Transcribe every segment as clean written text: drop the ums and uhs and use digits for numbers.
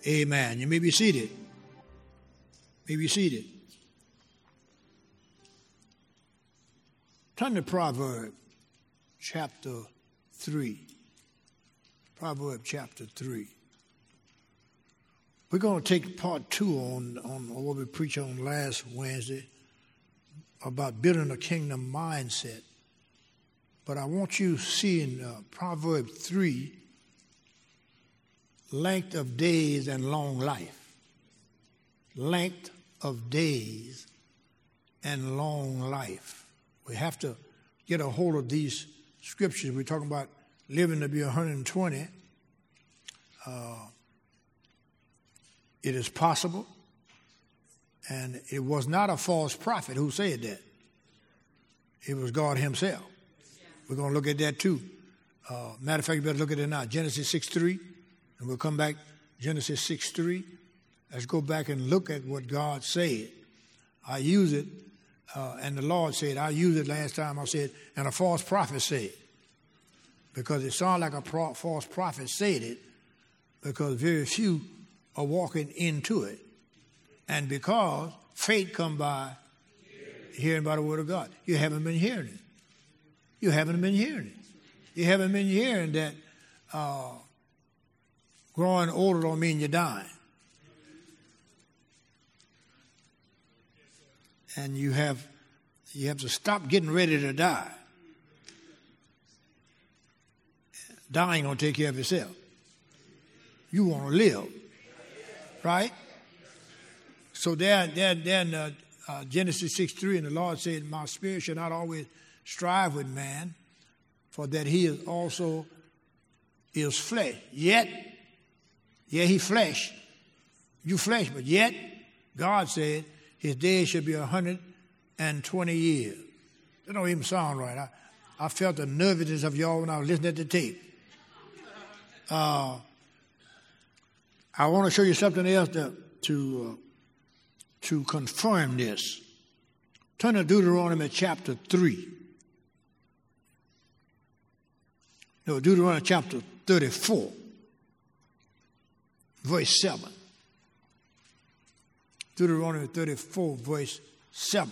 Amen. You may be seated. May be seated. Turn to Proverbs chapter 3. Proverbs chapter 3. We're going to take part 2 on what we preached on last Wednesday about building a kingdom mindset. But I want you to see in Proverbs 3, length of days and long life. Length of days and long life. We have to get a hold of these scriptures. We're talking about living to be 120. It is possible. And it was not a false prophet who said that. It was God himself. We're going to look at that too. Matter of fact, you better look at it now. Genesis 6:3. And we'll come back, Genesis 6:3. Let's go back and look at what God said. I use it, and the Lord said, I used it last time. I said, and a false prophet said. Because it sounded like a false prophet said it, because very few are walking into it. And because faith come by hearing by the word of God. You haven't been hearing it. You haven't been hearing it. You haven't been hearing that growing older don't mean you're dying. And you have to stop getting ready to die. Dying don't take care of yourself. You want to live, right? So there in Genesis 6:3, and the Lord said, my spirit shall not always strive with man, for that he is also is flesh. Yet, he flesh. You flesh, but yet, God said, his days should be 120 years. That don't even sound right. I felt the nervousness of y'all when I was listening to the tape. I want to show you something else to confirm this. Turn to Deuteronomy chapter 3. No, Deuteronomy chapter 34, verse 7. Deuteronomy 34, verse 7.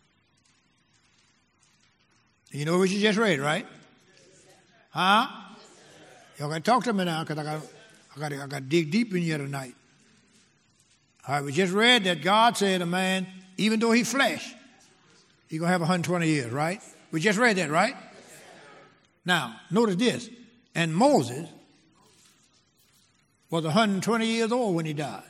You know what you just read, right? Huh? Y'all got to talk to me now, because I got to dig deep in here tonight. All right, we just read that God said a man, even though he flesh, he's going to have 120 years, right? We just read that, right? Now, notice this. And Moses was 120 years old when he died.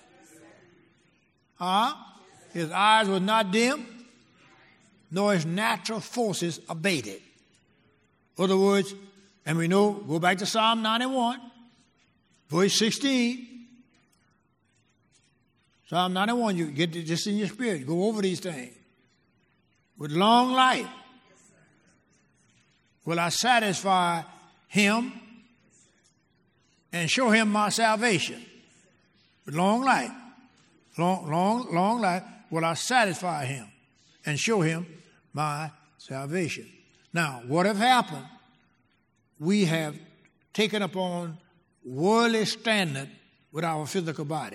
His eyes were not dim, nor his natural forces abated. In other words, and we know, go back to Psalm 91, verse 16. Psalm 91, you get this in your spirit. Go over these things. With long life will I satisfy him and show him my salvation. With long life, long life will I satisfy him and show him my salvation. Now, what have happened? We have taken upon worldly standard with our physical body.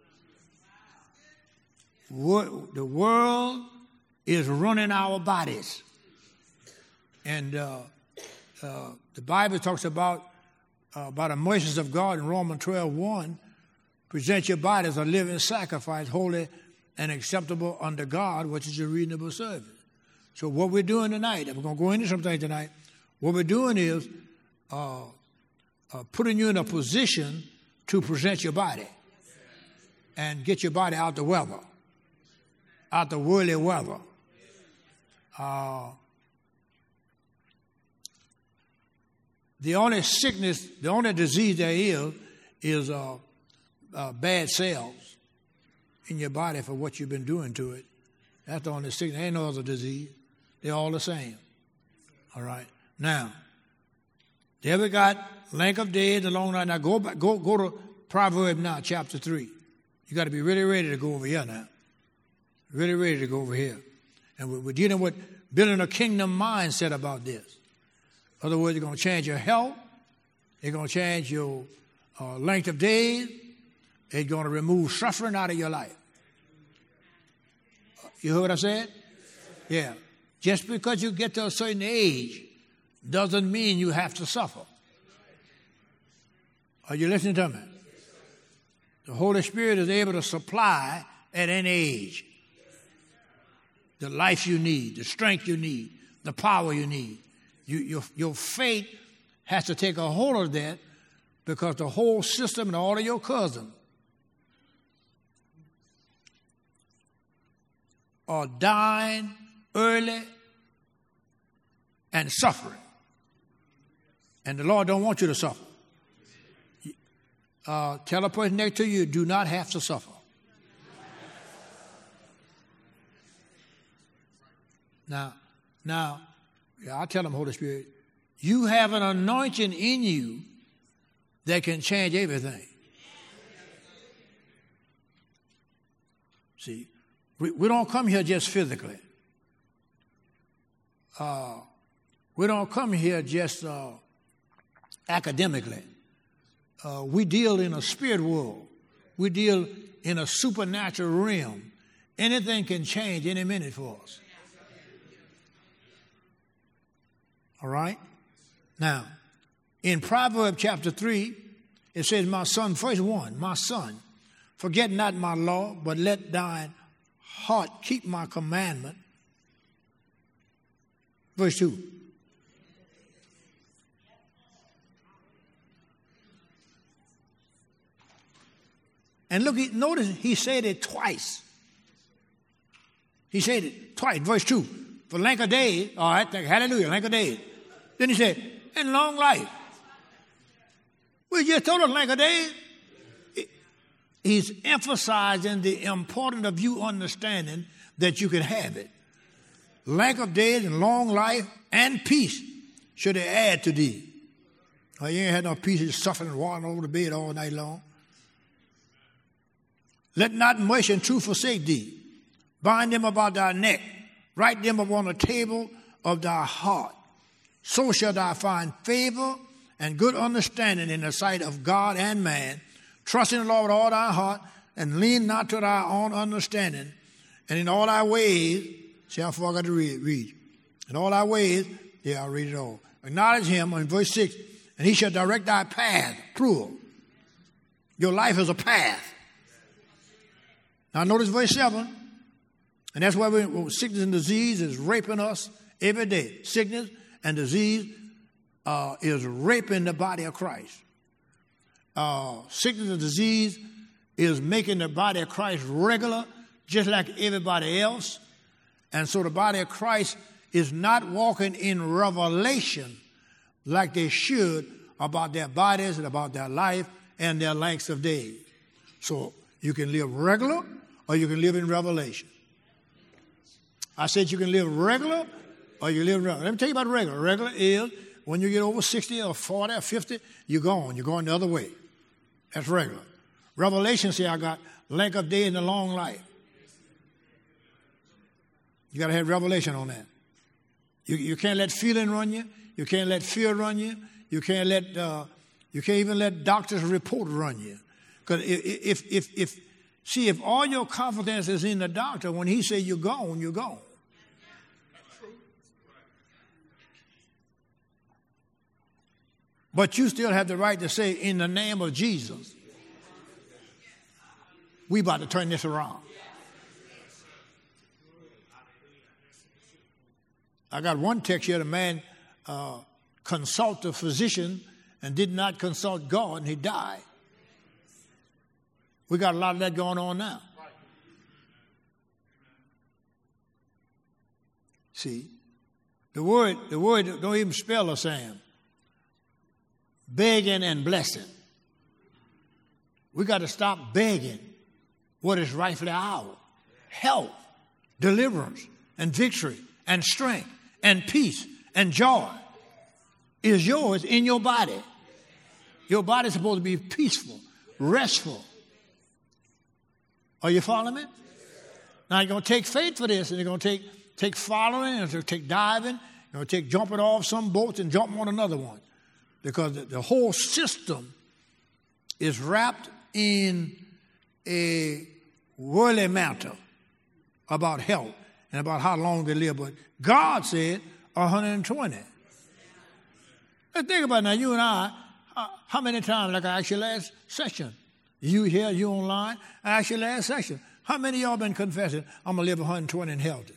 The world is running our bodies. And the Bible talks about the mercies of God in Romans 12:1. Present your body as a living sacrifice, holy and acceptable unto God, which is your reasonable service. So what we're doing tonight, and we're going to go into something tonight, what we're doing is putting you in a position to present your body and get your body out the weather, out the worldly weather. The only sickness, the only disease there is bad cells in your body for what you've been doing to it. That's the only sickness. There ain't no other disease. They're all the same. All right. Now, there we got length of days, the long night. Now go to Proverbs now, chapter 3. You got to be really ready to go over here now. Really ready to go over here. And we're dealing with building a kingdom mindset about this. In other words, you're going to change your health. You're going to change your length of days. It's going to remove suffering out of your life. You heard what I said? Yeah. Just because you get to a certain age doesn't mean you have to suffer. Are you listening to me? The Holy Spirit is able to supply at any age the life you need, the strength you need, the power you need. Your faith has to take a hold of that, because the whole system and all of your cousins are dying early and suffering. And the Lord don't want you to suffer. Tell a person next to you, do not have to suffer. Now, I'll tell them, Holy Spirit, you have an anointing in you that can change everything. See, we don't come here just physically. We don't come here just academically. We deal in a spirit world. We deal in a supernatural realm. Anything can change any minute for us. All right? Now, in Proverbs chapter 3, it says, my son, verse 1, my son, forget not my law, but let thine heart keep my commandment. Verse 2. And look, notice he said it twice. He said it twice. Verse 2. For length of days, all right, hallelujah, length of days. Then he said, and long life. We just told us length of days. He's emphasizing the importance of you understanding that you can have it. Length of days and long life and peace should they add to thee. Well, you ain't had no peace, just suffering and walking over the bed all night long. Let not mercy and truth forsake thee. Bind them about thy neck. Write them upon the table of thy heart. So shalt thou find favor and good understanding in the sight of God and man. Trust in the Lord with all thy heart, and lean not to thy own understanding. And in all thy ways, see how far I got to read. In all thy ways, I'll read it all. Acknowledge him, in verse 6, and he shall direct thy path, plural. Your life is a path. Now notice verse 7, and that's why sickness and disease is raping us every day. Sickness and disease is raping the body of Christ. Sickness and disease is making the body of Christ regular, just like everybody else. And so the body of Christ is not walking in revelation like they should about their bodies and about their life and their lengths of days. So you can live regular or you can live in revelation. I said you can live regular or you live regular. Let me tell you about regular. Regular is when you get over 60 or 40 or 50, you're gone. You're going the other way. That's regular. Revelation say I got length of day and a long life. You got to have revelation on that. You can't let feeling run you. You can't let fear run you. You can't even let doctors' report run you. Because if all your confidence is in the doctor, when he say you're gone, you're gone. But you still have the right to say, in the name of Jesus, we about to turn this around. I got one text here, the man consulted a physician and did not consult God, and he died. We got a lot of that going on now. See, the word don't even spell the same. Begging and blessing. We got to stop begging what is rightfully ours. Health, deliverance, and victory, and strength, and peace, and joy is yours in your body. Your body is supposed to be peaceful, restful. Are you following me? Now you're going to take faith for this, and you're going to take following, and you're going to take diving, you're going to take jumping off some boats and jumping on another one. Because the whole system is wrapped in a worldly matter about health and about how long they live, but God said 120. Let's think about it now, you and I, how many times, like I asked you last session, you here, you online, I asked you last session, how many of y'all been confessing, I'm going to live 120 and healthy?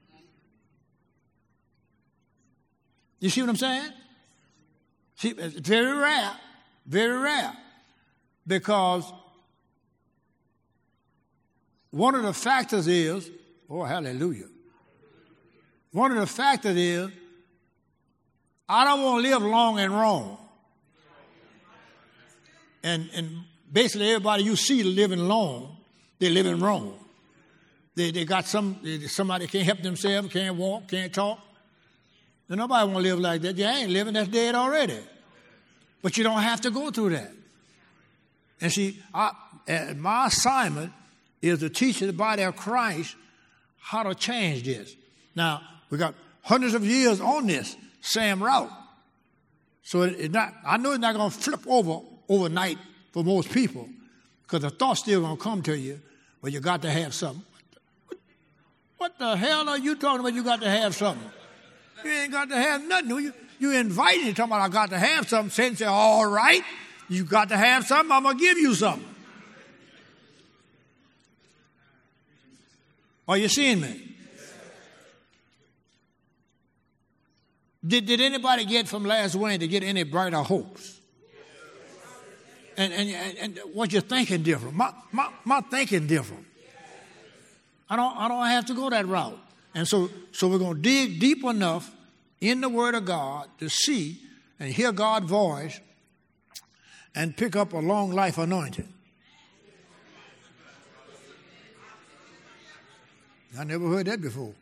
You see what I'm saying? See, it's very rare, because one of the factors is, oh, hallelujah. One of the factors is, I don't want to live long and wrong. And basically everybody you see living long, they're living wrong. They got somebody can't help themselves, can't walk, can't talk. And nobody want to live like that. You ain't living, that's dead already. But you don't have to go through that. And see, my assignment is to teach the body of Christ how to change this. Now, we got hundreds of years on this same route. So I know it's not going to flip over overnight for most people, because the thought's still going to come to you, but you got to have something. What the hell are you talking about? You got to have something. You ain't got to have nothing. You inviting you talking about I got to have something. Satan say, all right, you got to have something, I'm going to give you something. Are you seeing me? Did anybody get from last Wednesday get any brighter hopes? And what you're thinking different. My thinking different. I don't have to go that route. And so we're going to dig deep enough in the Word of God to see and hear God's voice and pick up a long life anointing. I never heard that before.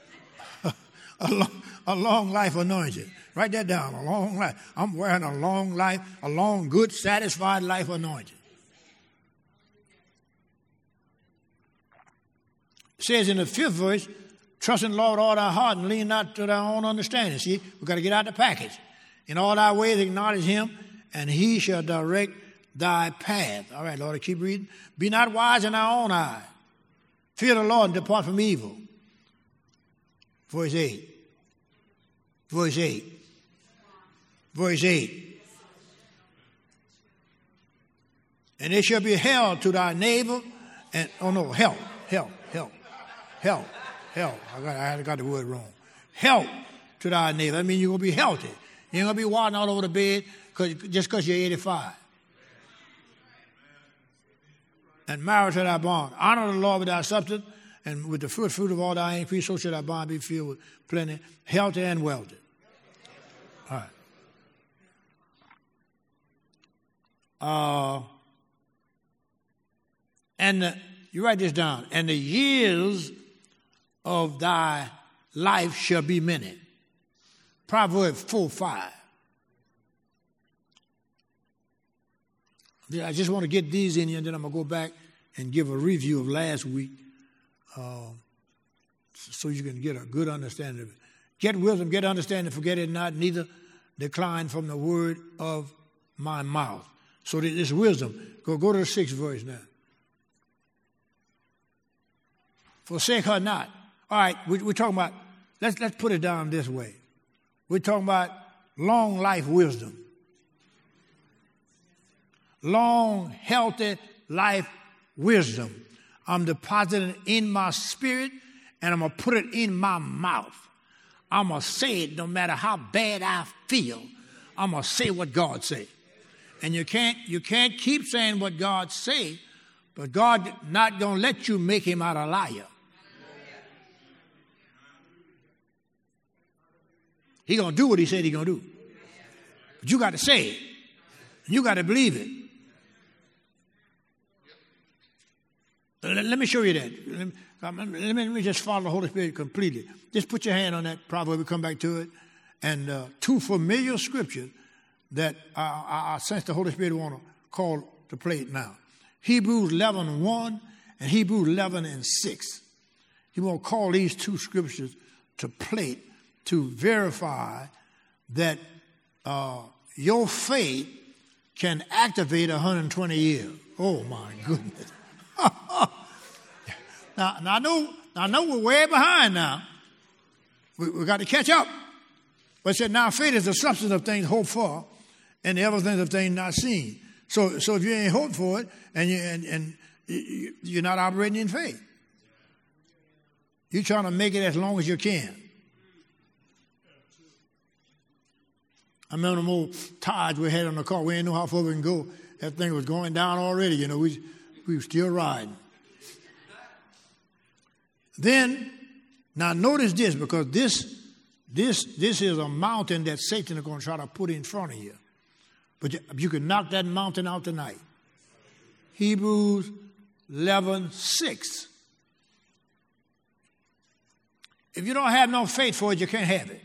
A long life anointing. Write that down, a long life. I'm wearing a long life, a long, good, satisfied life anointing. It says in the 5th verse, trust in the Lord with all thy heart and lean not to thy own understanding. See, we've got to get out the package. In all thy ways acknowledge him, and he shall direct thy path. All right, Lord, keep reading. Be not wise in thy own eye. Fear the Lord and depart from evil. Verse 8. Verse 8. Verse 8. And it shall be held to thy neighbor, and, help. I got the word wrong. Help to thy neighbor. That means you're going to be healthy. You ain't going to be wadding all over the bed just because you're 85. And marry to thy bond. Honor the Lord with thy substance, and with the fruit of all thy increase, so shall thy bond be filled with plenty, healthy and wealthy. All right. You write this down. And the years of thy life shall be many. Proverbs 4:5. I just want to get these in here, and then I'm going to go back and give a review of last week so you can get a good understanding of it. Get wisdom, get understanding, forget it not, neither decline from the word of my mouth. So this wisdom. Go to the 6th verse now. Forsake her not. All right, we're talking about, let's put it down this way. We're talking about long life wisdom. Long, healthy life wisdom. I'm depositing in my spirit, and I'm going to put it in my mouth. I'm going to say it no matter how bad I feel. I'm going to say what God say. And you can't keep saying what God say, but God not going to let you make him out a liar. He going to do what he said he going to do. But you got to say it. And you got to believe it. Let me show you that. Let me just follow the Holy Spirit completely. Just put your hand on that proverb. We'll come back to it. And 2 familiar scriptures that I sense the Holy Spirit want to call to play it now. Hebrews 11:1 and Hebrews 11:6. He want to call these 2 scriptures to play it, to verify that your faith can activate 120 years. Oh, my goodness. Now I know we're way behind now. We got to catch up. But it said, now faith is the substance of things hoped for and the evidence of things not seen. So if you ain't hoped for it and you're not operating in faith, you're trying to make it as long as you can. I remember them old tires we had on the car. We didn't know how far we can go. That thing was going down already. You know, we were still riding. Then, now notice this, because this is a mountain that Satan is going to try to put in front of you. But you can knock that mountain out tonight. Hebrews 11:6. If you don't have no faith for it, you can't have it.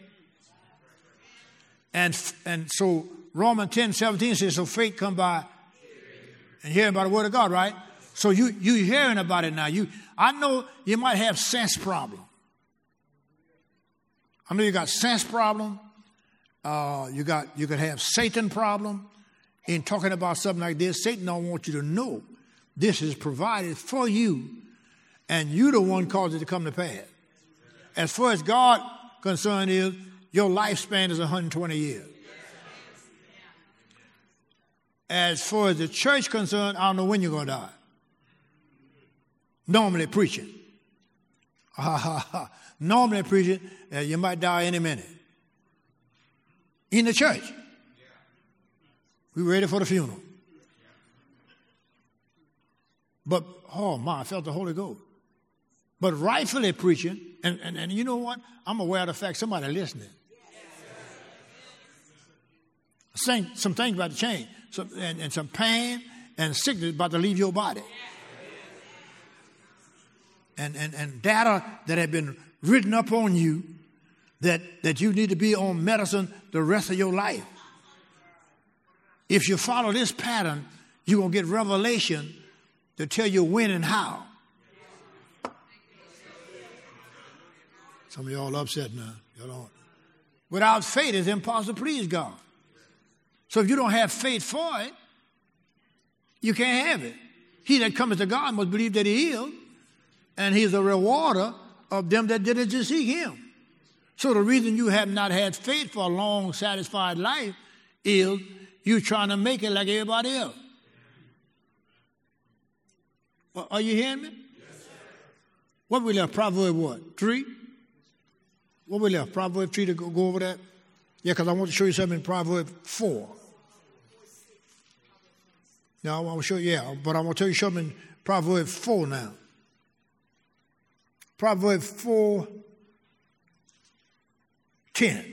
And so Romans 10:17 says, so faith come by and hearing by the word of God, right? So you hearing about it now. I know you might have sense problem. I know you got sense problem. You could have Satan problem in talking about something like this. Satan don't want you to know this is provided for you, and you the one caused it to come to pass. As far as God concerned is, your lifespan is 120 years. As far as the church concerned, I don't know when you're going to die. Normally preaching. Normally preaching, you might die any minute. In the church. We were ready for the funeral. But, oh my, I felt the Holy Ghost. But rightfully preaching, and you know what? I'm aware of the fact somebody listening. Some things about to change. And some pain and sickness about to leave your body. And data that have been written up on you that you need to be on medicine the rest of your life. If you follow this pattern, you're going to get revelation to tell you when and how. Some of y'all upset now. Y'all don't. Without faith, it's impossible to please God. So if you don't have faith for it, you can't have it. He that cometh to God must believe that he is, and he's a rewarder of them that diligently seek him. So the reason you have not had faith for a long, satisfied life is you're trying to make it like everybody else. Are you hearing me? Yes, sir. What we left? Proverbs what? 3? What we left? Proverbs 3 to go over that? Yeah, because I want to show you something in Proverbs 4. Now, I want to show you, but I want to tell you something in Proverbs 4 now. Proverbs 4:10.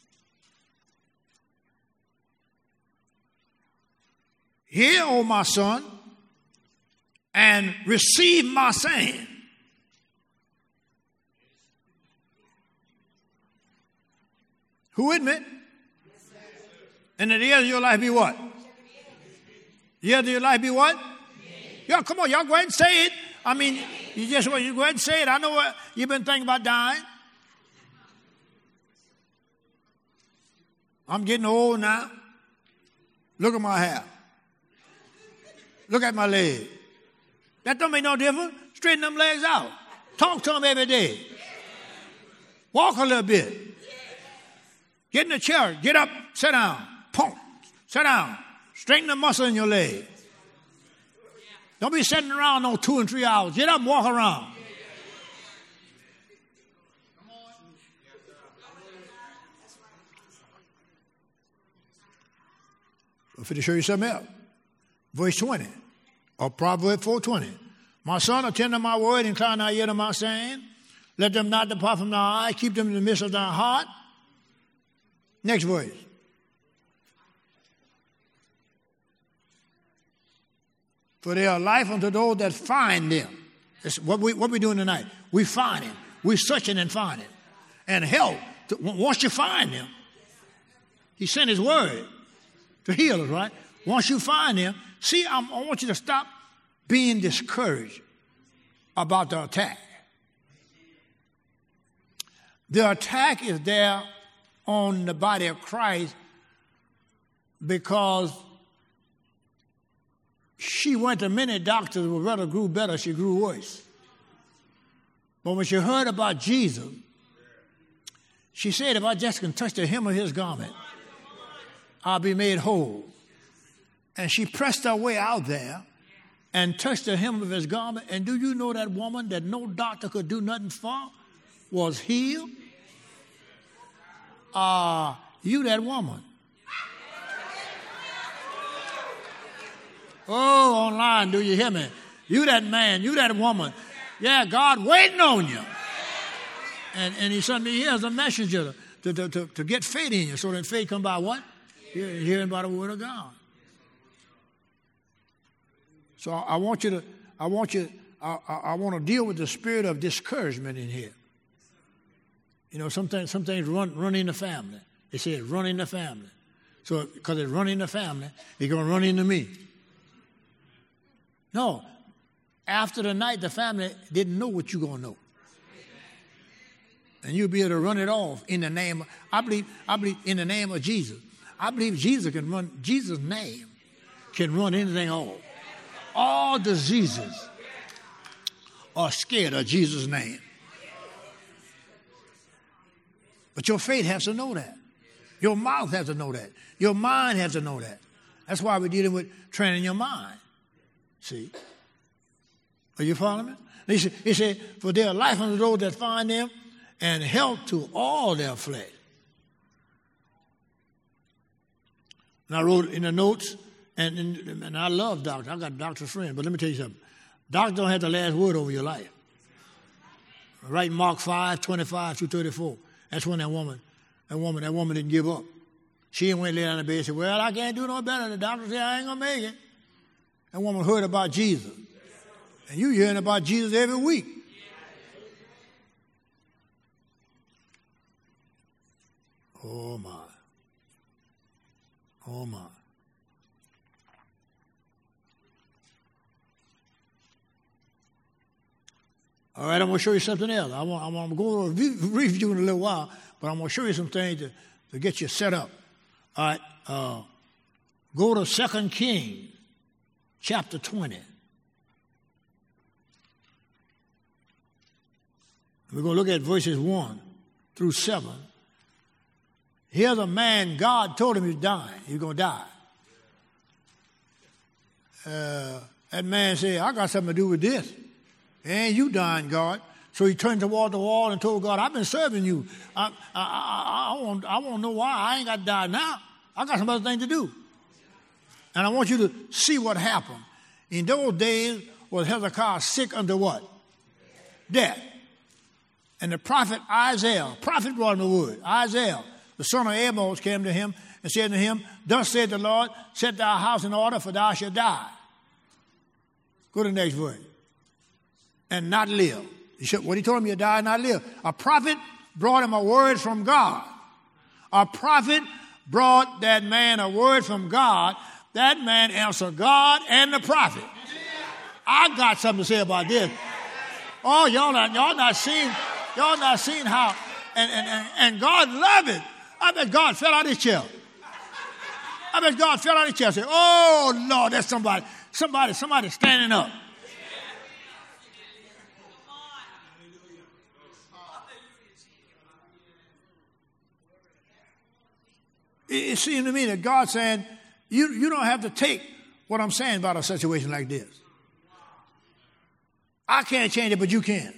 Hear, O my son, and receive my saying. Who with me? And at the end of your life be what? The end of your life be what? Yeah, come on, y'all go ahead and say it. I mean, you go ahead and say it. I know what you've been thinking about dying. I'm getting old now. Look at my hair. Look at my leg. That don't make no difference. Straighten them legs out. Talk to them every day. Walk a little bit. Get in the chair. Get up. Sit down. Pump. Sit down. Straighten the muscle in your leg. Don't be sitting around no 2 and 3 hours. Get up and walk around. I'm going to show you something else. Verse 20 of Proverbs 4:20. My son, attend to my word, incline thy ear to my saying. Let them not depart from thy eye. Keep them in the midst of thy heart. Next verse. For they are life unto those that find them. That's what we doing tonight. We find him. We're searching and finding. And help. Once you find him, he sent his word to heal us, right? Once you find him, see, I want you to stop being discouraged about the attack. The attack is there on the body of Christ because she went to many doctors, but rather grew better, she grew worse. But when she heard about Jesus, she said, if I just can touch the hem of his garment, I'll be made whole. And she pressed her way out there and touched the hem of his garment. And do you know that woman that no doctor could do nothing for was healed? You that woman. Oh, online, do you hear me? You that man, you that woman. Yeah, God waiting on you. And he sent me here as a messenger to get faith in you. So that faith come by what? Hearing by the word of God. So I want to deal with the spirit of discouragement in here. You know, some things run in the family. They say it's run in the family. So because it's run in the family, it's going to run into me. No. After the night, the family didn't know what you're going to know. And you'll be able to run it off in the name of, I believe in the name of Jesus. I believe Jesus' name can run anything off. All diseases are scared of Jesus' name. But your faith has to know that. Your mouth has to know that. Your mind has to know that. That's why we're dealing with training your mind. See? Are you following me? He said, for their life unto those that find them, and health to all their flesh. And I wrote in the notes, and I love doctors. I got a doctor's friend, but let me tell you something. Doctors don't have the last word over your life. Right, Mark 5:25-34. That's when that woman didn't give up. She went lay down in the bed and said, well, I can't do no better. The doctor said, I ain't going to make it. That woman heard about Jesus. And you hearing about Jesus every week. Oh, my. Oh, my. All right, I'm going to show you something else. I'm going to go over review in a little while, but I'm going to show you some things to get you set up. All right, go to 2 Kings, chapter 20. We're going to look at verses 1 through 7. Here's a man, God told him he's dying. He's going to die. That man said, I got something to do with this. And you dying, God. So he turned toward the wall and told God, I've been serving you. I want to know why. I ain't got to die now. I got some other thing to do. And I want you to see what happened. In those days was Hezekiah sick unto what? Death. And the prophet Isaiah, prophet brought him the word. Isaiah, the son of Amos, came to him and said to him, thus said the Lord, set thy house in order, for thou shalt die. Go to the next verse. And not live. What he told him, you die and not live. A prophet brought him a word from God. A prophet brought that man a word from God. That man answered God and the prophet. I got something to say about this. Oh, y'all not seeing how, and God loved it. I bet God fell out of his chair. I bet God fell out of his chair and said, oh, Lord, that's somebody standing up. It seemed to me that God saying, you don't have to take what I'm saying about a situation like this. I can't change it, but you can.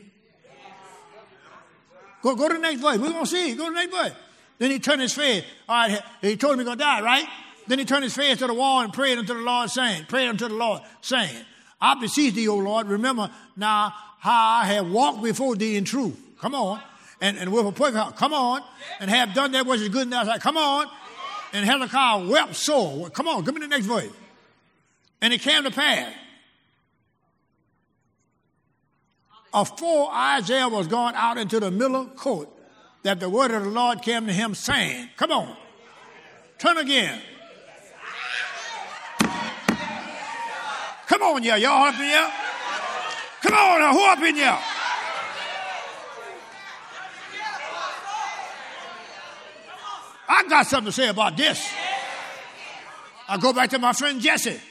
Go to the next verse. We're going to see. Go to the next verse. Then he turned his face. All right, he told him he's going to die, right? Then he turned his face to the wall and prayed unto the Lord, saying, I beseech thee, O Lord, remember now how I have walked before thee in truth. Come on. And with a perfect heart. Come on. And have done that which is good in thy sight. Come on. And Hezekiah wept sore. Come on, give me the next verse. And it came to pass, afore Isaiah was gone out into the middle court, that the word of the Lord came to him, saying, come on, turn again. Come on, y'all up in here. Come on, now, who up in here? I got something to say about this. I go back to my friend Jesse.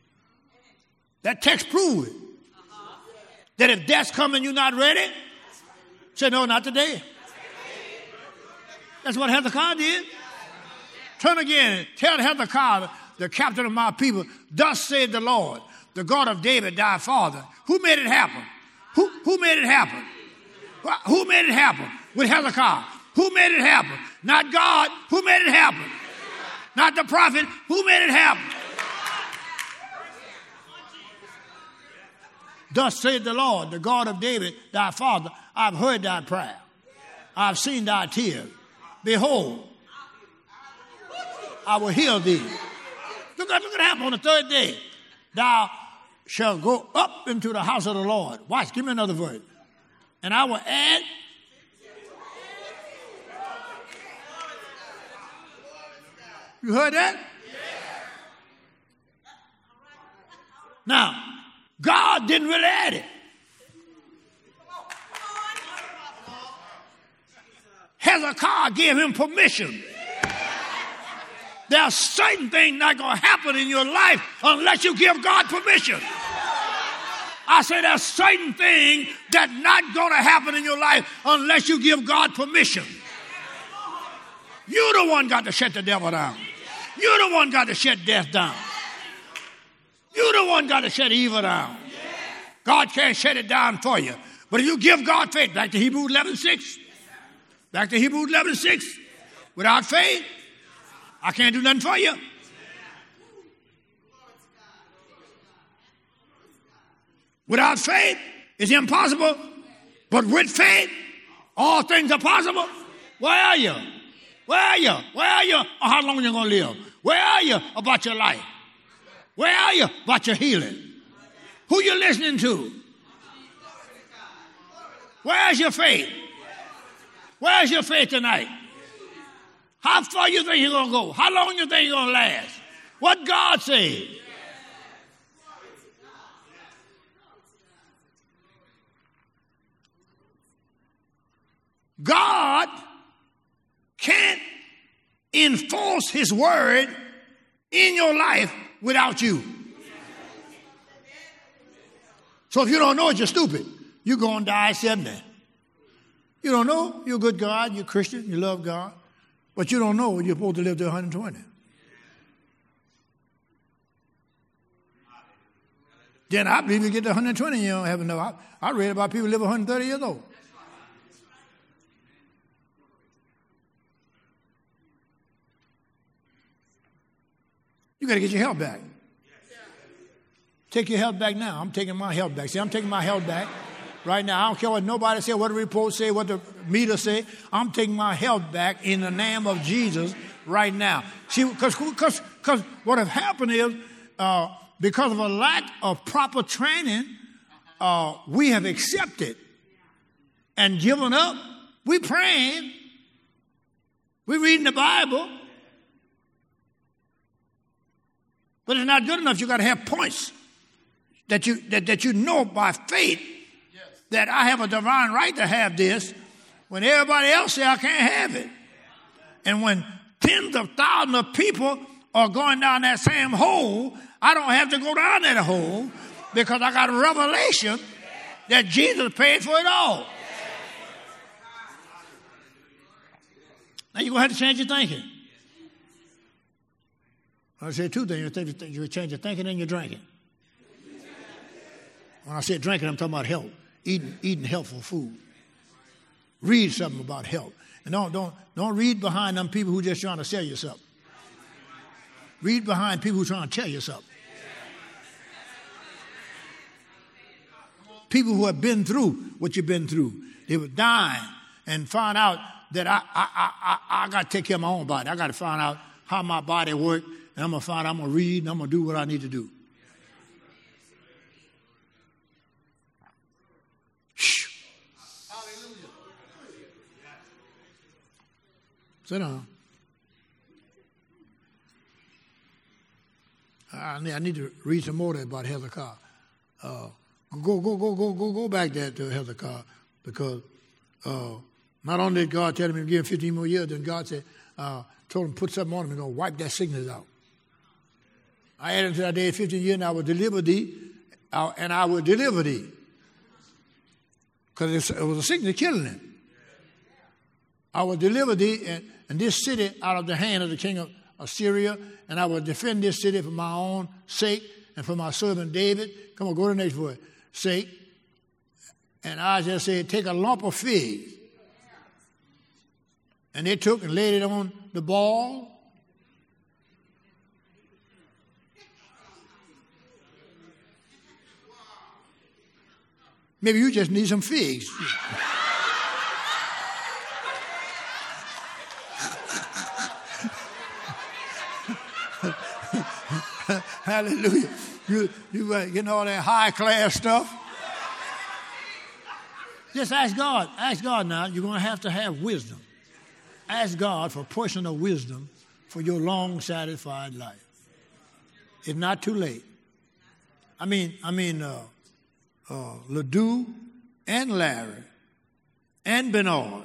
That text proved it. That if death's coming, you're not ready, Say, no, not today. That's what Hezekiah did. Turn again. Tell Hezekiah, the captain of my people, thus said the Lord, the God of David, thy father. Who made it happen? Who made it happen? Who made it happen with Hezekiah? Who made it happen? Not God. Who made it happen? Not the prophet. Who made it happen? Thus said the Lord, the God of David, thy father, I've heard thy prayer. I've seen thy tears. Behold, I will heal thee. Look what happened on the third day. Thou shalt go up into the house of the Lord. Watch, give me another verse. And I will add. You heard that? Now, God didn't really add it. Hezekiah gave him permission. There are certain things not going to happen in your life unless you give God permission. I say there's certain things that not going to happen in your life unless you give God permission. You're the one got to shut the devil down. You're the one got to shut death down. You're the one got to shut evil down. God can't shut it down for you. But if you give God faith, back to Hebrews 11:6. Back to Hebrews 11:6. Without faith, I can't do nothing for you. Without faith, it's impossible. But with faith, all things are possible. Where are you? Where are you? Where are you? Or how long are you going to live? Where are you about your life? Where are you about your healing? Who you listening to? Where's your faith? Where's your faith tonight? How far you think you're going to go? How long you think you're going to last? What God said. God can't enforce his word in your life without you. So if you don't know it, you're stupid. You're going to die 70. You don't know, you're a good God, you're Christian, you love God, but you don't know you're supposed to live to 120. Then I believe you get to 120, you don't have enough. I read about people who live 130 years old. You got to get your health back. Take your health back now. I'm taking my health back. See, I'm taking my health back right now. I don't care what nobody say, what the reports say, what the meter say. I'm taking my health back in the name of Jesus right now. See, because what have happened is because of a lack of proper training, we have accepted and given up. We praying. We reading the Bible. But it's not good enough. You got to have points that you know by faith that I have a divine right to have this when everybody else say I can't have it. And when tens of thousands of people are going down that same hole, I don't have to go down that hole because I got a revelation that Jesus paid for it all. Now you're going to have to change your thinking. I say two things. You change your thinking and your drinking. When I say drinking, I'm talking about health. Eating healthful food. Read something about health. And don't read behind them people who just trying to sell you something. Read behind people who trying to tell you something. People who have been through what you've been through. They were dying and find out that I got to take care of my own body. I got to find out how my body works. And I'm going to read, and I'm going to do what I need to do. Shh. Sit down. I need to read some more about Hezekiah. Go back there to Hezekiah, because not only did God tell him to give him 15 more years, then God said, told him put something on him and go wipe that sickness out. I added to that day 15 years, and I will deliver thee, and I will deliver thee. because it was a sickness killing him. I will deliver thee and this city out of the hand of the king of Assyria, and I will defend this city for my own sake and for my servant David. Come on, go to the next word. Sake. And Isaiah said, take a lump of figs. And they took and laid it on the ball. Maybe you just need some figs. Hallelujah. You getting all that high class stuff? Just ask God. Ask God now. You're going to have wisdom. Ask God for personal wisdom for your long, satisfied life. It's not too late. LeDoux and Larry and Bernard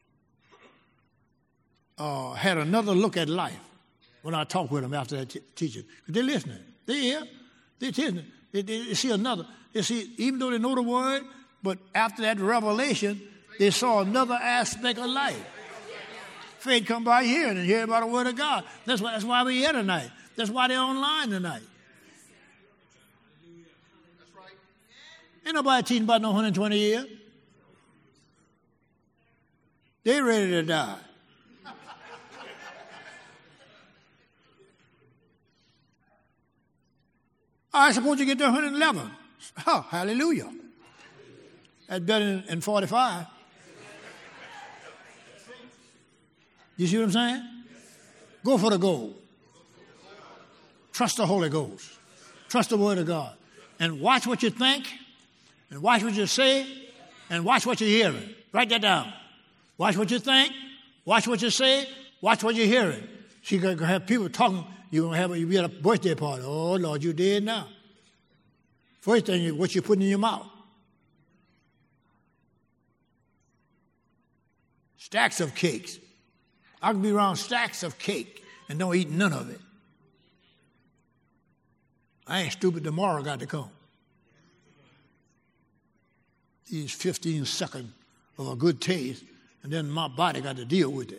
had another look at life when I talked with them after that teaching. They're listening. They're here. They're listening. They see another. They see, even though they know the word, but after that revelation, they saw another aspect of life. Faith come by hearing and hearing about the word of God. That's why we're here tonight. That's why they're online tonight. Ain't nobody teaching about no 120 years. They ready to die. I suppose you get to 111. Oh, hallelujah. That's better than 45. You see what I'm saying? Go for the goal. Trust the Holy Ghost. Trust the Word of God. And watch what you think, and watch what you say, and watch what you're hearing. Write that down. Watch what you think, watch what you say, watch what you're hearing. So you're going to have people talking. You'll be at a birthday party. Oh, Lord, you're dead now. First thing, what you're putting in your mouth. Stacks of cakes. I can be around stacks of cake and don't eat none of it. I ain't stupid. Tomorrow got to come. These 15 seconds of a good taste, and then my body got to deal with it.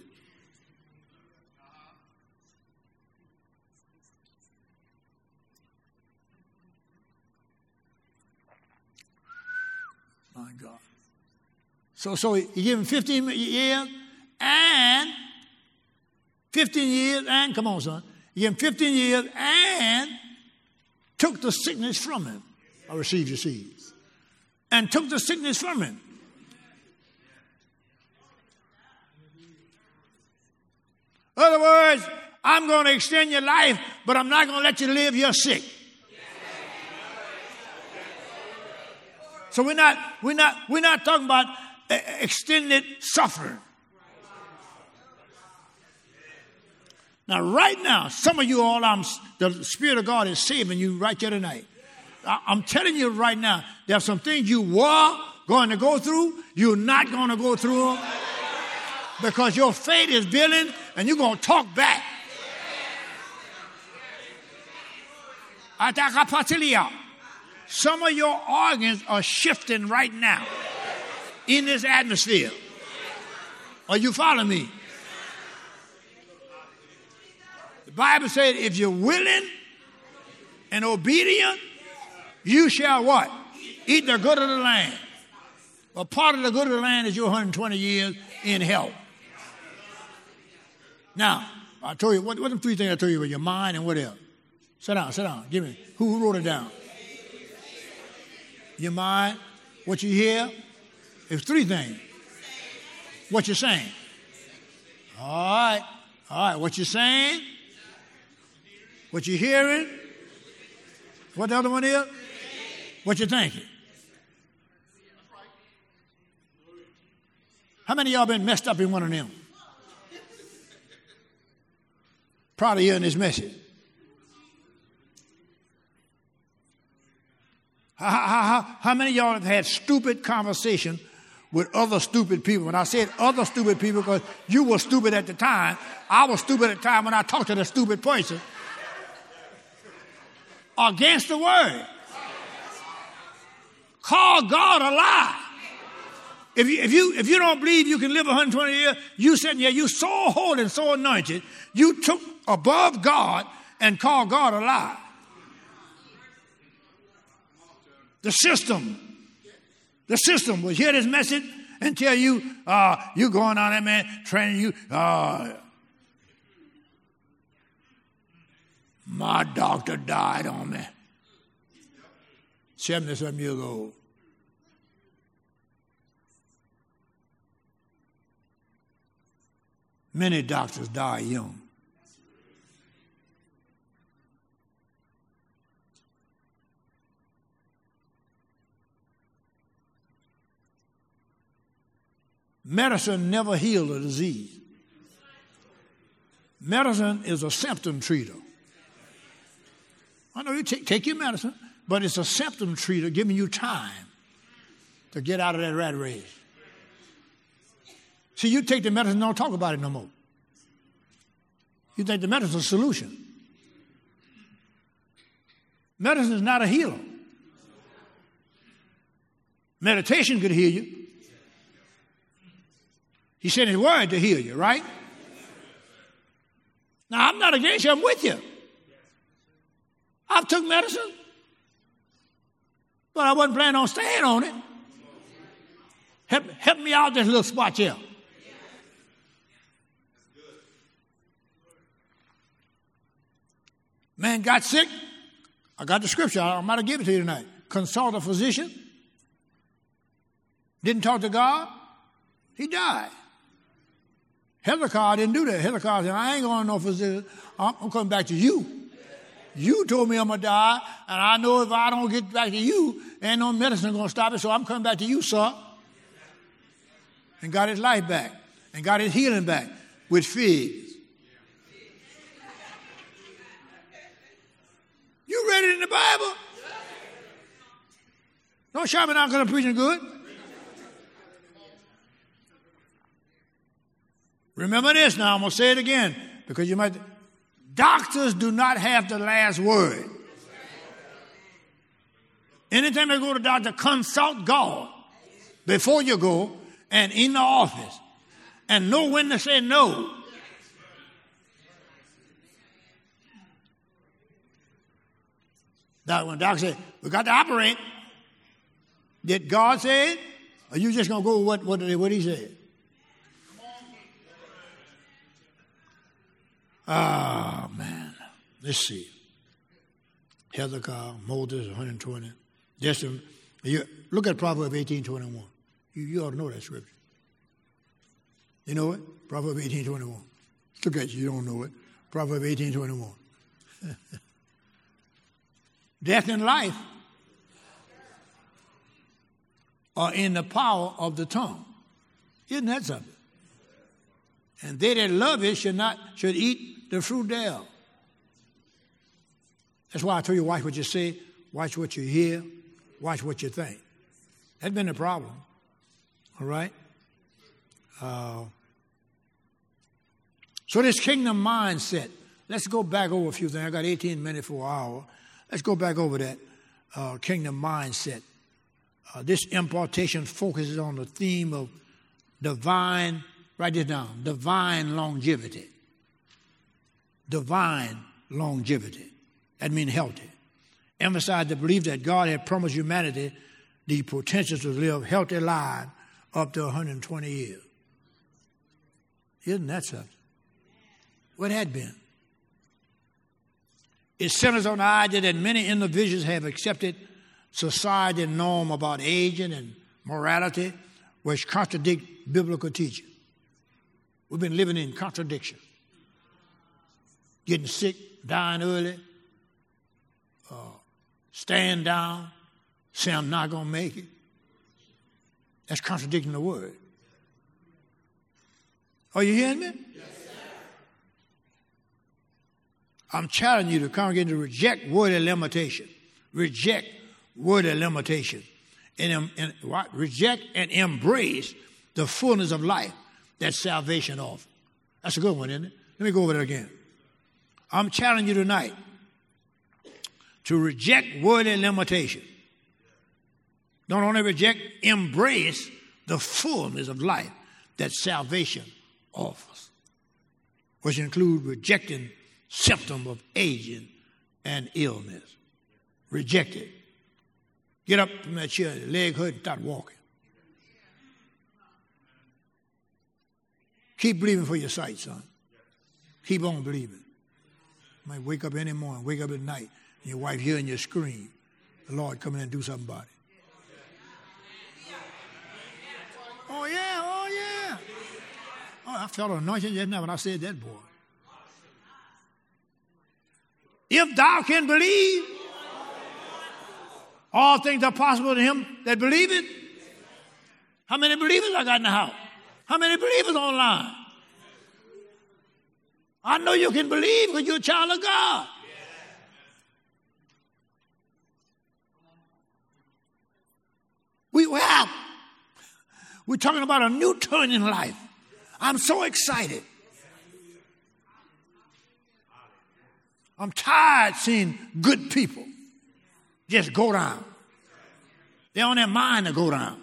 My God. So you give him 15 years and 15 years and, come on, son. You give him 15 years and took the sickness from him. I received your seeds. And took the sickness from him. In other words, I'm going to extend your life, but I'm not going to let you live your sick. So we're not talking about extended suffering. Now, right now, some of you all, the Spirit of God is saving you right here tonight. I'm telling you right now, there are some things you were going to go through, you're not going to go through them because your faith is building and you're going to talk back. Some of your organs are shifting right now in this atmosphere. Are you following me? The Bible said if you're willing and obedient, you shall what? Eat the good of the land. Well, part of the good of the land is your 120 years in health. Now, I told you, what are the three things I told you about your mind and what else? Sit down. Give me, who wrote it down? Your mind, what you hear. It's three things. What you're saying. All right. What you're saying. What you're hearing. What the other one is? What you're thinking. How many of y'all been messed up in one of them? Proud of hearing this message. How many of y'all have had stupid conversation with other stupid people? When I said other stupid people, because you were stupid at the time, I was stupid at the time when I talked to the stupid person. Against the word. Call God a lie. If you don't believe you can live 120 years, you sitting here, you so holy and so anointed, you took above God and called God a lie. The system will hear this message and tell you, you going on there, man, training you. My doctor died on me. 70-something years old. Many doctors die young. Medicine never heals a disease. Medicine is a symptom treater. I know you take your medicine, but it's a symptom treater giving you time to get out of that rat race. See, you take the medicine and don't talk about it no more. You think the medicine is a solution. Medicine is not a healer. Meditation could heal you. He sent his word to heal you, right? Now, I'm not against you. I'm with you. I've took medicine, but I wasn't planning on staying on it. Help me out this little spot here. Man got sick. I got the scripture. I might have given it to you tonight. Consult a physician. Didn't talk to God. He died. Hezekiah didn't do that. Hezekiah said, I ain't going to no physician. I'm coming back to you. You told me I'm going to die, and I know if I don't get back to you, ain't no medicine going to stop it, so I'm coming back to you, sir. And got his life back, and got his healing back with figs. You read it in the Bible? Don't shout me now because I'm preaching good. Remember this now, I'm going to say it again, because you might... Doctors do not have the last word. Anytime you go to the doctor, consult God before you go and in the office and know when to say no. That when the doctor said, we got to operate, did God say it? Or you just going to go with what he said? Ah, man. Let's see. Hezekiah, Moses, 120. Look at Proverbs 18:21. You ought to know that scripture. You know it? Proverbs 18:21. Look at you. You don't know it. Proverbs 18:21. Death and life are in the power of the tongue. Isn't that something? And they that love it should eat the fruit thereof. That's why I told you, watch what you say, watch what you hear, watch what you think. That's been the problem. All right? So this kingdom mindset, let's go back over a few things. I got 18 minutes for an hour. Let's go back over that kingdom mindset. This impartation focuses on the theme of divine, write this down, divine longevity. Divine longevity. That means healthy. Emphasize the belief that God had promised humanity the potential to live healthy lives up to 120 years. Isn't that something? What had been? It centers on the idea that many individuals have accepted society norm about aging and morality, which contradict biblical teaching. We've been living in contradiction. Getting sick, dying early, staying down, say I'm not going to make it. That's contradicting the word. Are you hearing me? Yes, sir. I'm challenging you to congregate to reject worldly limitation. Reject worldly limitation. And reject and embrace the fullness of life that salvation offers. That's a good one, isn't it? Let me go over that again. I'm challenging you tonight to reject worldly limitation. Don't only reject, embrace the fullness of life that salvation offers, which include rejecting symptom of aging and illness. Reject it. Get up from that chair, leg hurt, and start walking. Keep believing for your sight, son. Keep on believing. You might wake up any morning, wake up at night, and your wife hearing you scream. The Lord come in and do something about it. Oh, yeah, oh, yeah. Oh, I felt anointed just now when I said that, boy. If thou can believe, all things are possible to him that believeth. How many believers I got in the house? How many believers online? I know you can believe because you're a child of God. We're talking about a new turn in life. I'm so excited. I'm tired seeing good people just go down. They're on their mind to go down.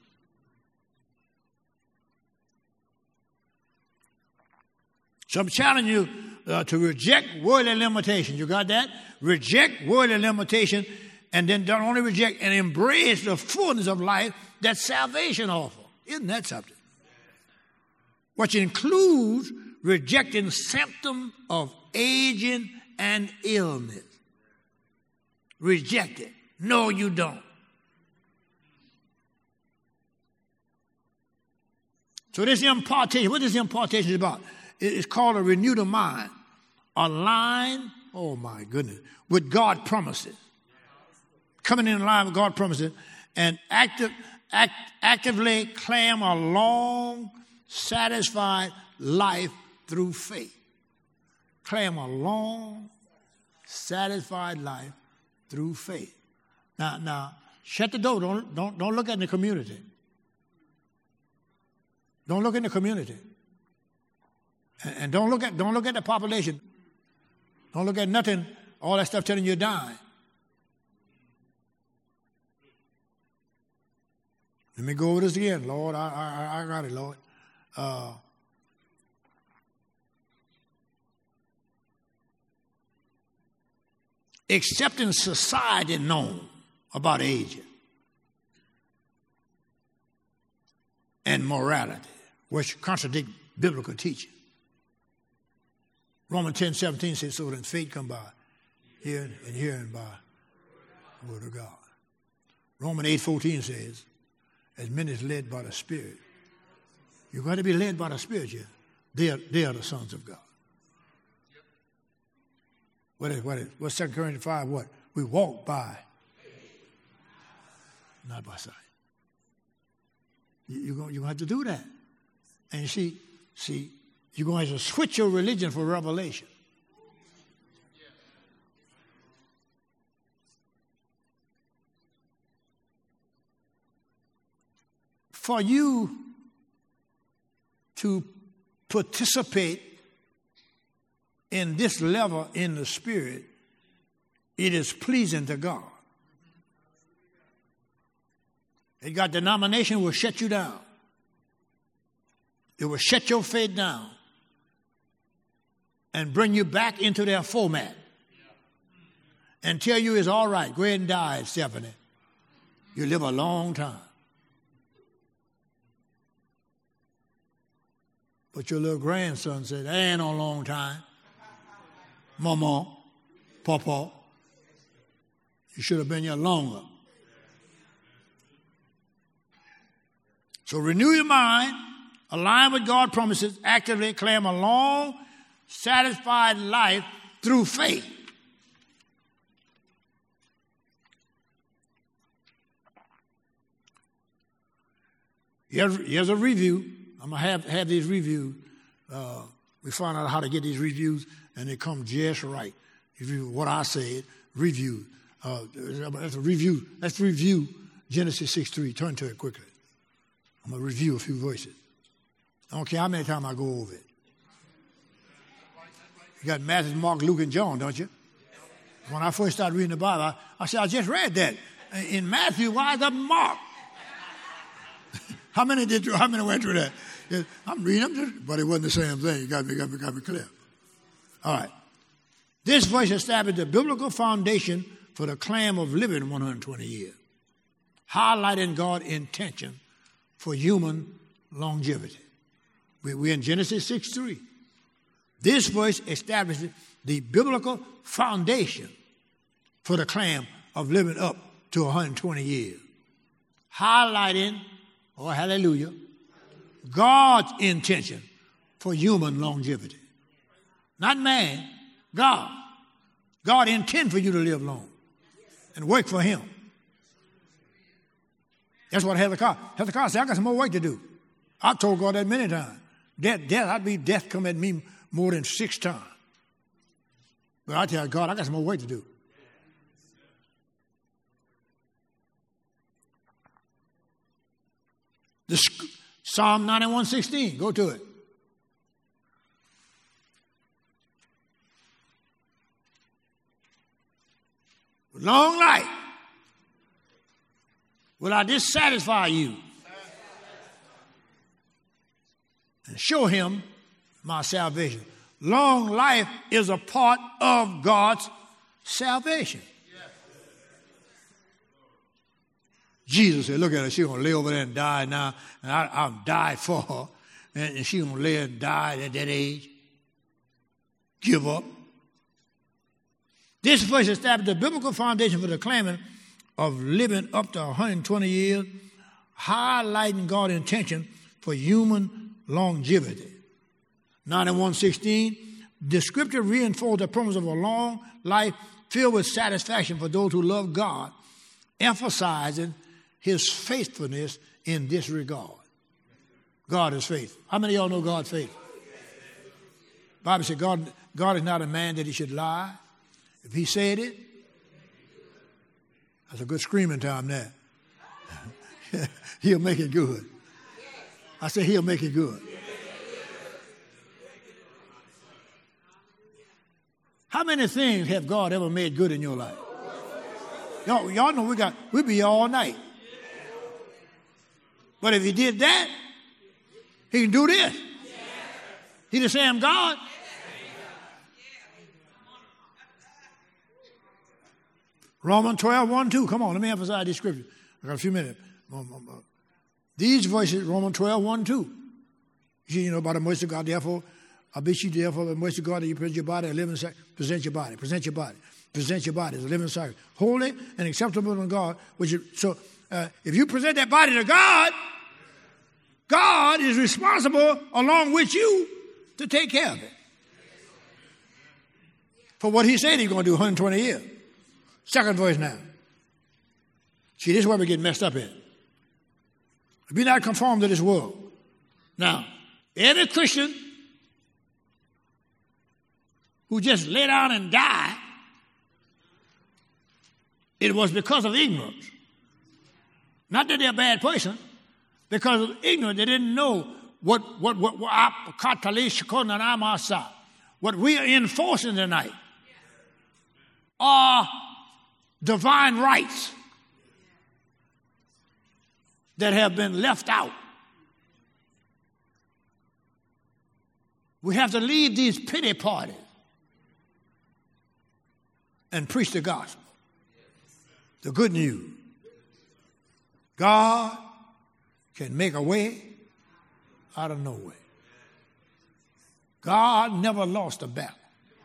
So I'm challenging you to reject worldly limitations. You got that? Reject worldly limitation, and then don't only reject and embrace the fullness of life that salvation offers. Isn't that something? Which includes rejecting symptoms of aging and illness. Reject it. No, you don't. So this impartation, what this impartation is about? It's called a renewed of mind. Align, oh my goodness, with God's promises. Coming in line with God's promises and actively claim a long, satisfied life through faith. Claim a long, satisfied life through faith. Now, shut the door. Don't look at the community. Don't look in the community. And don't look at the population. Don't look at nothing, all that stuff telling you you're dying. Let me go over this again, Lord. I got it, Lord. Accepting society known about aging and morality, which contradict biblical teaching. Romans 10:17 says, so that faith come by hearing and hearing by the word of God. Romans 8:14 says, as many as led by the Spirit. You've got to be led by the Spirit here. They are the sons of God. What's 2 Corinthians 5? What? We walk by, not by sight. You're going to have to do that. And you see, you're going to have to switch your religion for revelation. For you to participate in this level in the Spirit, it is pleasing to God. And God, denomination will shut you down. It will shut your faith down and bring you back into their format and tell you it's all right. Go ahead and die at 70. You live a long time. But your little grandson said, that ain't no long time. Mama, Papa, you should have been here longer. So renew your mind, align with God's promises, actively claim a long, satisfied life through faith. Here's a review. I'm going to have these reviews. We find out how to get these reviews, and they come just right. What I said, review. Let's review Genesis 6:3. Turn to it quickly. I'm going to review a few verses. I don't care how many times I go over it. You got Matthew, Mark, Luke, and John, don't you? When I first started reading the Bible, I said, I just read that. In Matthew, why is that Mark? How many went through that? I'm reading, but it wasn't the same thing. You got me clear. All right. This verse established the biblical foundation for the claim of living 120 years, highlighting God's intention for human longevity. We're in Genesis 6:3. This verse establishes the biblical foundation for the claim of living up to 120 years, highlighting, oh hallelujah, God's intention for human longevity. Not man, God. God intends for you to live long and work for him. That's what Hezekiah said, I got some more work to do. I told God that many times. Death come at me more than 6 times. But I tell God, I got some more work to do. Psalm 91:16, go to it. With long life will I dissatisfy you and show him my salvation. Long life is a part of God's salvation. Jesus said, look at her, she's going to lay over there and die now, and I'll die for her, and she's going to lay and die at that age. Give up. This verse established the biblical foundation for the claiming of living up to 120 years, highlighting God's intention for human longevity. 91:16, the scripture reinforced the promise of a long life filled with satisfaction for those who love God, emphasizing his faithfulness in this regard. God is faithful. How many of y'all know God's faithful? The Bible said God is not a man that he should lie. If he said it, that's a good screaming time there. He'll make it good. I said he'll make it good. How many things have God ever made good in your life? Y'all know we'll be here all night. But if he did that, he can do this. He's the same God. Romans 12:1-2. Come on, let me emphasize this scripture. I got a few minutes. These verses, Romans 12:1-2. You know about the mercy of God, therefore, I beseech you, therefore, the mercy of God, that you present your body a living sacrifice. Present your body as a living sacrifice, holy and acceptable to God. If you present that body to God, God is responsible along with you to take care of it. For what he said he's going to do 120 years. Second verse now. See, this is where we get messed up in. Be not conformed to this world. Now, every Christian who just lay down and died, it was because of ignorance. Not that they're a bad person, because of ignorance. They didn't know what we are enforcing tonight are divine rights that have been left out. We have to leave these pity parties and preach the gospel, the good news. God can make a way out of no way. God never lost a battle.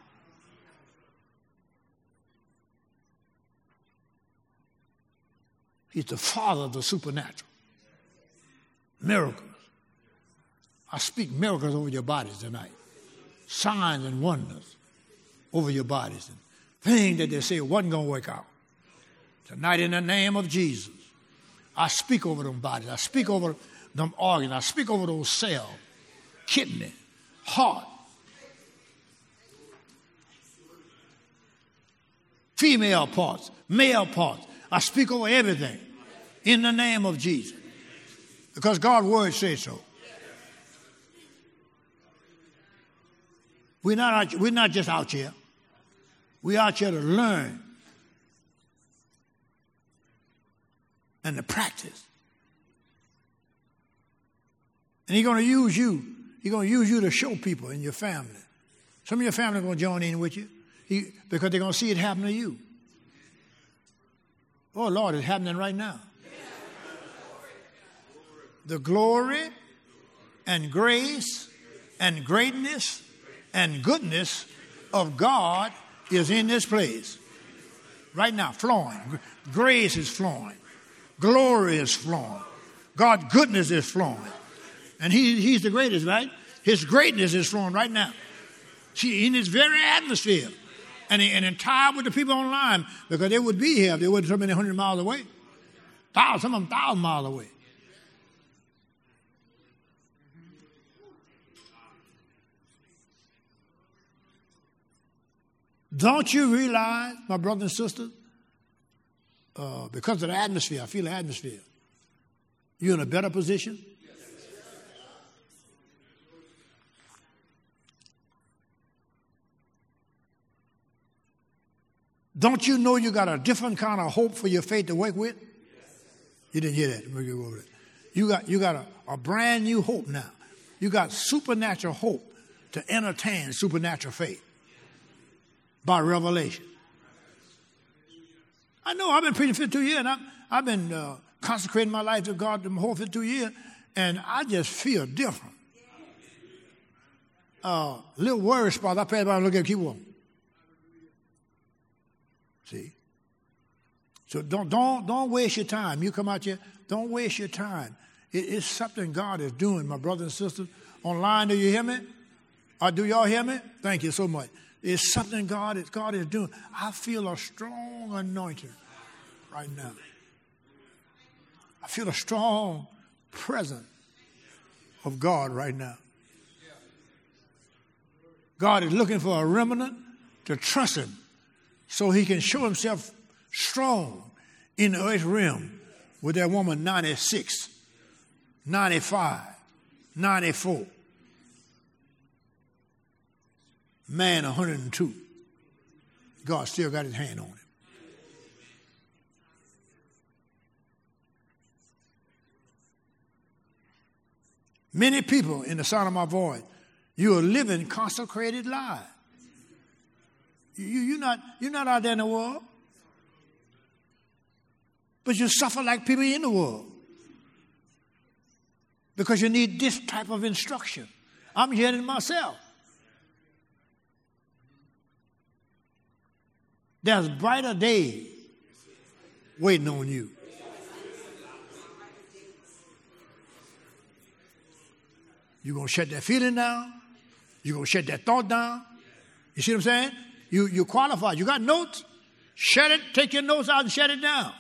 He's the Father of the supernatural. Miracles. I speak miracles over your bodies tonight. Signs and wonders over your bodies. And things that they say wasn't going to work out. Tonight, in the name of Jesus, I speak over them bodies. I speak over them organs. I speak over those cells, kidney, heart, female parts, male parts. I speak over everything in the name of Jesus. Because God's word says so. We're not just out here. We're out here to learn and to practice And he's going to use you. He's going to use you to show people in your family. Some of your family are going to join in with you because they're going to see it happen to you. Oh, Lord, it's happening right now. The glory and grace and greatness and goodness of God is in this place. Right now, flowing. Grace is flowing. Glory is flowing. God's goodness is flowing. And he's the greatest, right? His greatness is flowing right now. See, in this very atmosphere. And tied with the people online, because they would be here if they weren't so many 100 miles away. Some of them 1,000 miles away. Don't you realize, my brothers and sisters, because of the atmosphere, I feel the atmosphere, you're in a better position? Don't you know you got a different kind of hope for your faith to work with? You didn't hear that. You got a brand new hope now. You got supernatural hope to entertain supernatural faith by revelation. I know I've been preaching 52 years, and I've been consecrating my life to God the whole 52 years, and I just feel different. Little worry spot, I pass by and look at keep walking. See? So don't waste your time. You come out here, don't waste your time. It's something God is doing, my brothers and sisters. Online, do you hear me? Or do y'all hear me? Thank you so much. It's something God is doing. I feel a strong anointing right now. I feel a strong presence of God right now. God is looking for a remnant to trust him so he can show himself strong in the earth realm with that woman 96, 95, 94. Man 102. God still got his hand on him. Many people in the sound of my voice, you are living consecrated lives. You're not out there in the world. But you suffer like people in the world. Because you need this type of instruction. I'm hearing it myself. There's brighter days waiting on you. You're going to shut that feeling down. You're going to shut that thought down. You see what I'm saying? You qualify. You got notes. Shut it. Take your notes out and shut it down.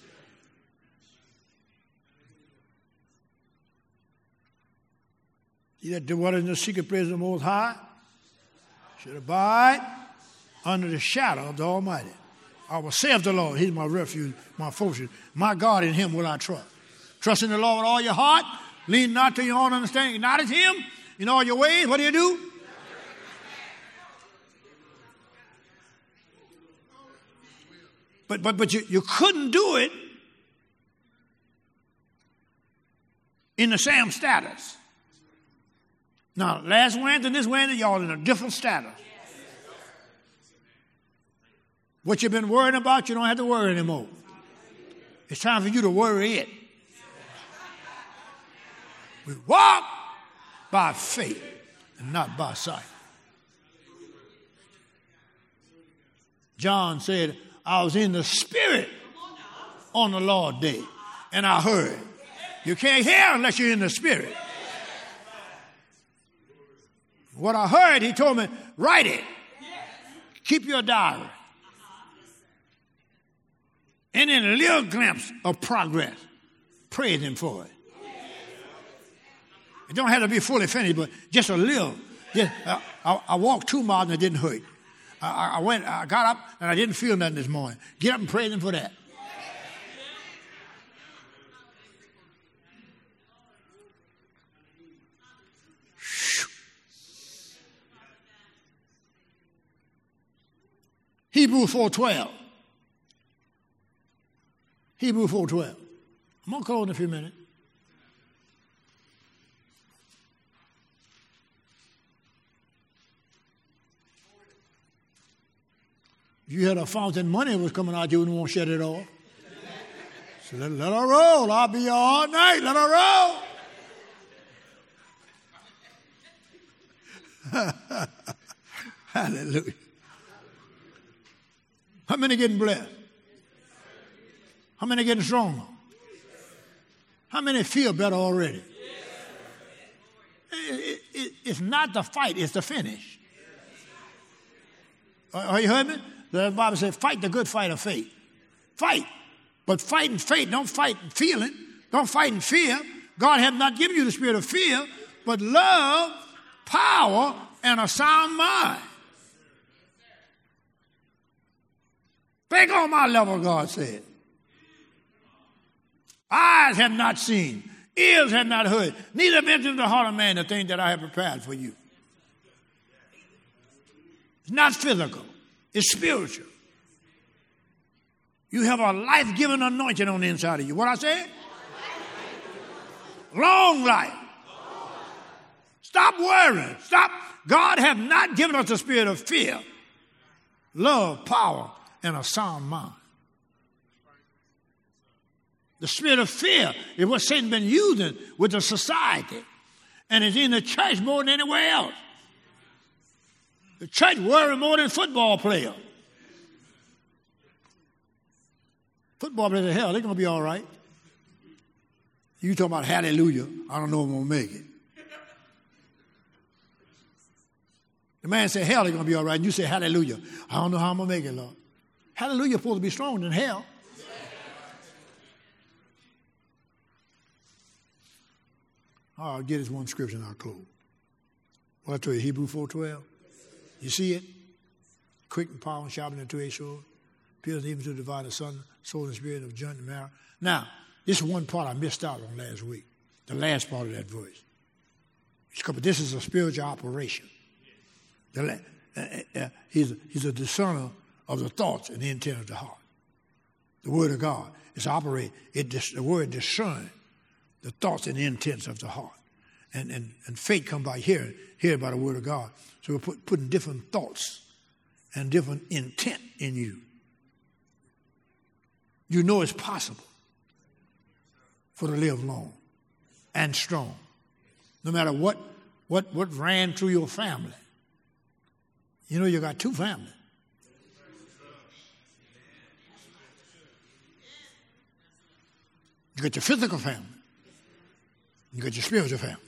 He that dwelleth in the secret place of the Most High should abide under the shadow of the Almighty. I will say of the Lord, he's my refuge, my fortress. My God, in him will I trust. Trust in the Lord with all your heart. Lean not to your own understanding. Acknowledge him in all your ways. What do? But you couldn't do it in the same status. Now, last Wednesday and this Wednesday, y'all in a different status. What you've been worrying about, you don't have to worry anymore. It's time for you to worry it. We walk by faith and not by sight. John said, I was in the Spirit on the Lord's day, and I heard. You can't hear unless you're in the Spirit. What I heard, he told me, write it. Keep your diary. And in a little glimpse of progress, praise him for it. It don't have to be fully finished, but just a little. I walked 2 miles and it didn't hurt. I got up and I didn't feel nothing this morning. Get up and praise him for that. Hebrews 4:12. Hebrews 4:12. I'm going to close in a few minutes. If you had a fountain, money was coming out, you wouldn't want to shut it off. So let her roll. I'll be here all night. Let her roll. Hallelujah. How many getting blessed? How many getting stronger? How many feel better already? It's not the fight, it's the finish. Are you heard me? The Bible says, fight the good fight of faith. Fight. But fight in faith, don't fight in feeling. Don't fight in fear. God has not given you the spirit of fear, but love, power, and a sound mind. Think on my level, God said. Eyes have not seen, ears have not heard, neither entered the heart of man the thing that I have prepared for you. It's not physical, it's spiritual. You have a life-giving anointing on the inside of you. What I said? Long life. Stop worrying. Stop. God has not given us the spirit of fear, love, power, and a sound mind. The spirit of fear is what Satan's been using with the society. And it's in the church more than anywhere else. The church worries more than football players. Football players, hell, they're going to be all right. You talking about hallelujah. I don't know if I'm going to make it. The man said, hell, they're going to be all right. And you say, hallelujah. I don't know how I'm going to make it, Lord. Hallelujah is supposed to be stronger than hell. I'll get this one scripture and I'll close. What I told you, Hebrews 4:12. You see it? Quick and power and sharper than a two-edged sword. Piercing even to divide the soul and spirit of joint and marrow. Now, this is one part I missed out on last week. The last part of that verse. This is a spiritual operation. He's a discerner of the thoughts and the intent of the heart. The word of God is operate. The word discern the thoughts and the intents of the heart. And faith comes by hearing by the word of God. So we're putting different thoughts and different intent in you. You know it's possible for to live long and strong. No matter what ran through your family. You know you got two families. You got your physical family. You got your spiritual family.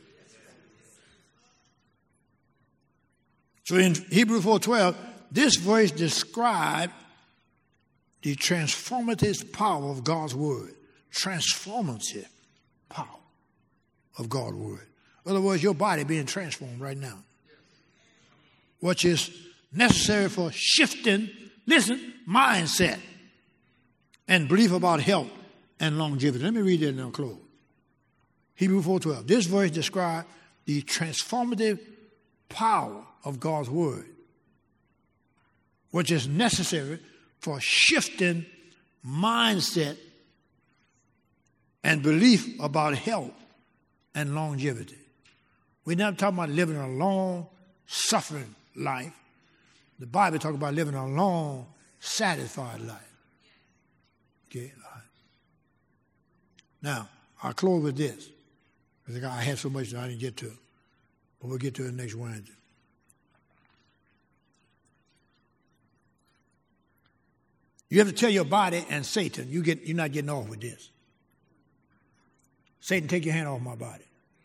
So in Hebrews 4:12, this verse describes the transformative power of God's word. Transformative power of God's word. In other words, your body being transformed right now. Which is necessary for shifting, listen, mindset and belief about health and longevity. Let me read that and I'll close. Hebrews 4:12. This verse describes the transformative power of God's word, which is necessary for shifting mindset and belief about health and longevity. We're not talking about living a long, suffering life. The Bible talks about living a long, satisfied life. Okay? All right. Now, I'll close with this. Because I had so much that I didn't get to it. But we'll get to it next Wednesday. You have to tell your body and Satan, you're not getting off with this. Satan, take your hand off my body.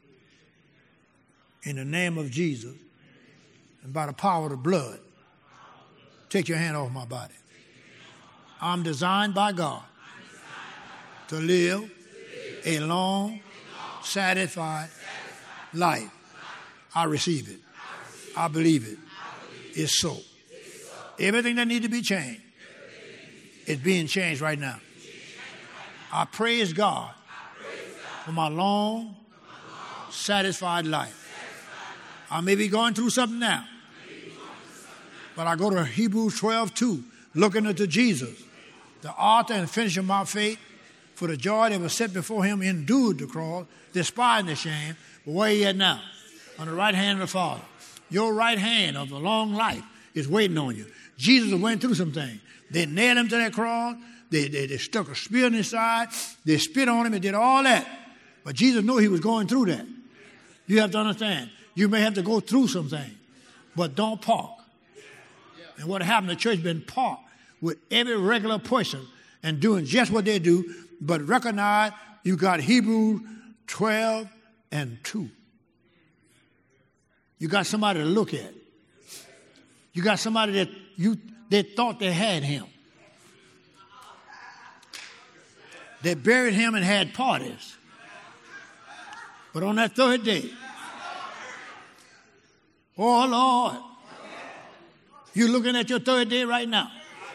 In the name of Jesus, and by the power of the blood, take your hand off my body. I'm designed by God to live a long, satisfied life. I receive it. I believe it. It's so. Everything that needs to be changed is being changed right now. I praise God for my long, satisfied life. I may be going through something now, but I go to Hebrews 12:2, looking unto Jesus, the author and finisher of my faith, for the joy that was set before him, endured the cross, despising the shame. But where he at now? On the right hand of the Father. Your right hand of the long life is waiting on you. Jesus went through some things. They nailed him to that cross. They stuck a spear in his side. They spit on him and did all that. But Jesus knew he was going through that. You have to understand. You may have to go through some things, but don't park. And what happened, the church been parked with every regular person and doing just what they do, but recognize you got Hebrews 12 and 2. You got somebody to look at. You got somebody that they thought they had him. They buried him and had parties. But on that third day, oh Lord, you're looking at your third day right now.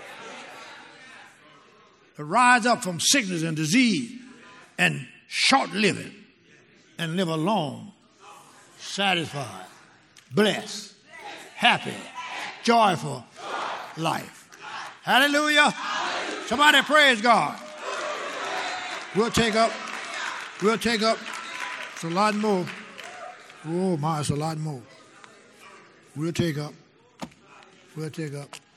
To rise up from sickness and disease and short living and live a long, satisfied, blessed, happy, joyful life. Hallelujah. Somebody praise God. We'll take up. It's a lot more. Oh my, it's a lot more. We'll take up.